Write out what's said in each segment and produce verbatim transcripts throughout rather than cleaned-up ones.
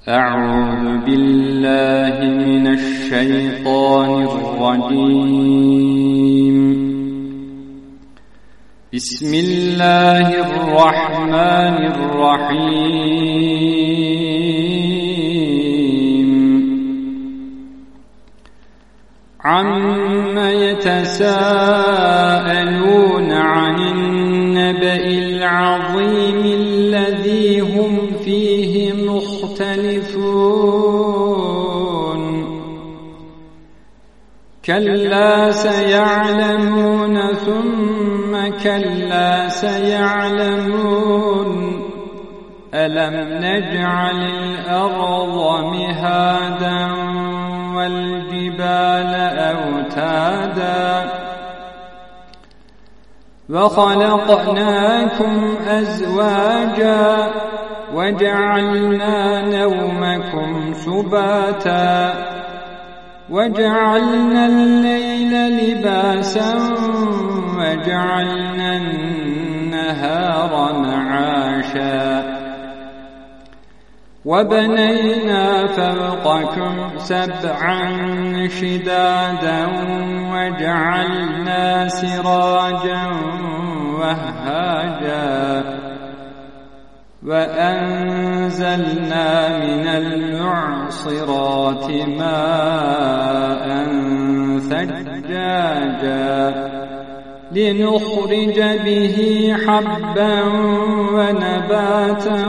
أعوذ بالله من الشيطان الرجيم. بسم الله الرحمن الرحيم. عم يتساءلون عن النبأ العظيم الذي هم فيه مختلفون. كلا سيعلمون ثم كلا سيعلمون. ألم نجعل الأرض مهادا والجبال أوتادا وخلقناكم أزواجا وجعلنا نومكم سباتا وجعلنا الليل لباسا وجعلنا النهار معاشا وبنينا فوقكم سبعا شدادا وجعلنا سراجا وهاجا وأنزلنا من المعصرات ماء ثجاجا لنخرج به حبا ونباتا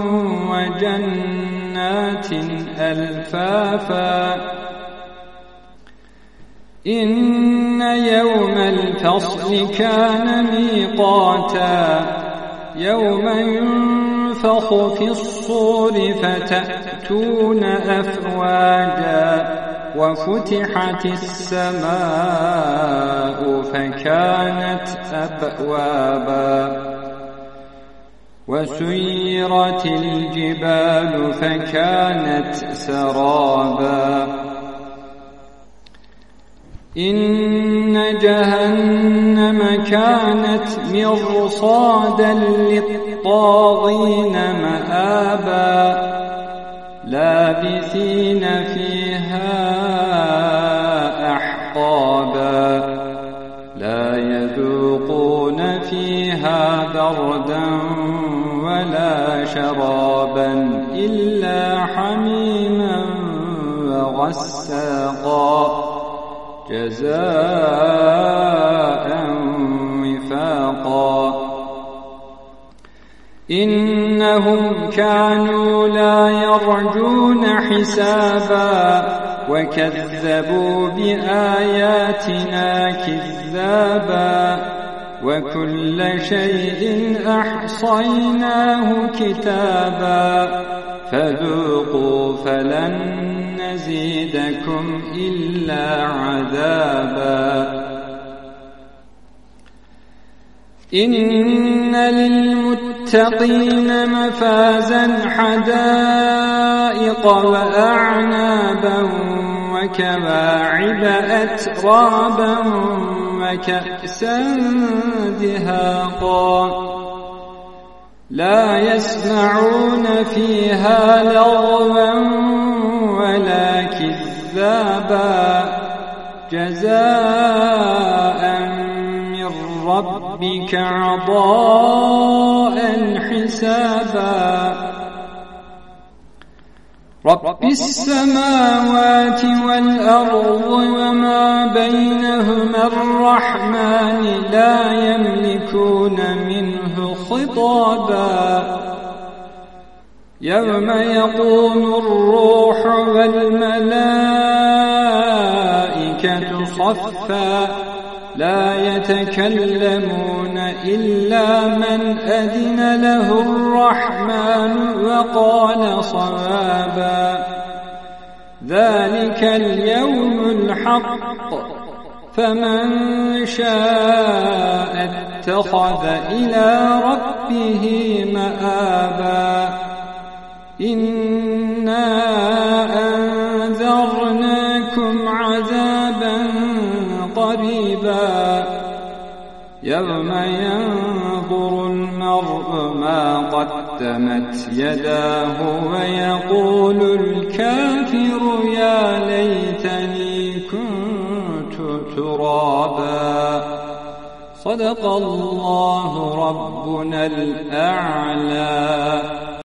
وجنات ألفافا. إن يوم الفصل كان ميقاتا يوم ينفخ في الصور فتأتون أفواجا وفتحت السماء فكانت أبوابا وسيرت الجبال فكانت سرابا. إن جهنم كانت مرصادا للطاغين مآبا لابثين فيها أحقابا لا يذوقون فيها بردا ولا شرابا إلا حميما وغساقا جزاء وفاقا. إنهم كانوا لا يرجون حسابا وكذبوا بآياتنا كذابا وكل شيء أحصيناه كتابا فذوقوا فلن نزيدكم إلا عذابا. إن للمتقين مفازا حدائق وأعنابا وكواعب أترابا وكأسا دهاقا لا يسمعون فيها لغوا ولا كذابا جزاء من ربك عطاء حسابا. رب السماوات والأرض وما بينهما الرحمن لا يملكون منه خطابا. يوم يقوم الروح والملائكة صفا لا يتكلمون إلا من أذن له الرحمن وقال صوابا. ذلك اليوم الحق فمن شاء اتخذ إلى ربه مآبا. إنا أنذرناكم عذابا قريبا يوم ينظر المرء ما قدمت يداه ويقول يقول الكافر يا ليتني كنت ترابا. صدق الله ربنا الأعلى.